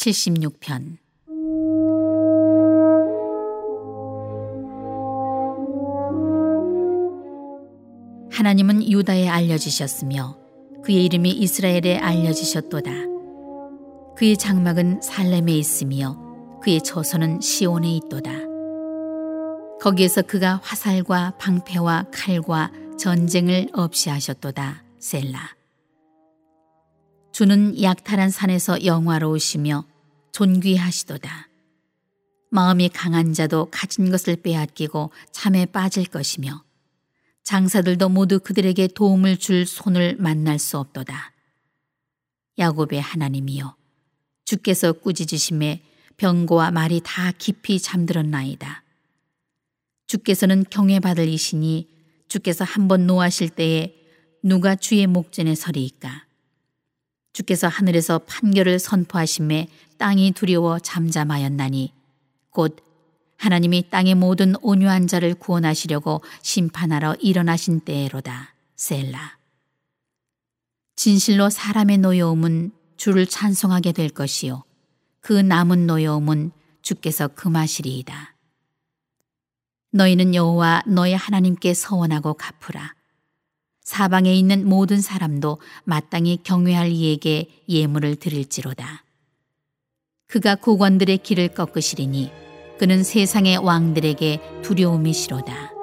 76편. 하나님은 유다에 알려지셨으며 그의 이름이 이스라엘에 알려지셨도다. 그의 장막은 살렘에 있으며 그의 처소는 시온에 있도다. 거기에서 그가 화살과 방패와 칼과 전쟁을 없이 하셨도다. 셀라. 주는 약탈한 산에서 영화로우시며 존귀하시도다. 마음이 강한 자도 가진 것을 빼앗기고 잠에 빠질 것이며 장사들도 모두 그들에게 도움을 줄 손을 만날 수 없도다. 야곱의 하나님이여, 주께서 꾸짖으심에 병고와 말이 다 깊이 잠들었나이다. 주께서는 경외받을 이시니 주께서 한번 노하실 때에 누가 주의 목전에 서리이까. 주께서 하늘에서 판결을 선포하심에 땅이 두려워 잠잠하였나니 곧 하나님이 땅의 모든 온유한 자를 구원하시려고 심판하러 일어나신 때로다. 셀라. 진실로 사람의 노여움은 주를 찬송하게 될 것이요 그 남은 노여움은 주께서 금하시리이다. 너희는 여호와 너희 하나님께 서원하고 갚으라. 사방에 있는 모든 사람도 마땅히 경외할 이에게 예물을 드릴지로다. 그가 고관들의 길을 꺾으시리니 그는 세상의 왕들에게 두려움이시로다.